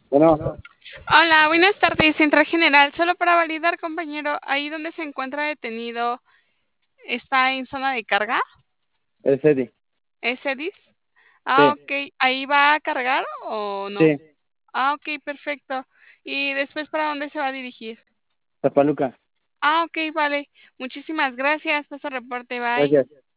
Bueno, Hola, buenas tardes, Central General. Solo para validar, compañero, ahí donde se encuentra detenido, ¿está en zona de carga? el Cedi. ¿Es Edis? Sí, Ok. ¿Ahí va a cargar o no? sí, Ok, perfecto. ¿Y después para dónde se va a dirigir? Zapaluca. Ok, vale. Muchísimas gracias por su reporte. Bye. Gracias.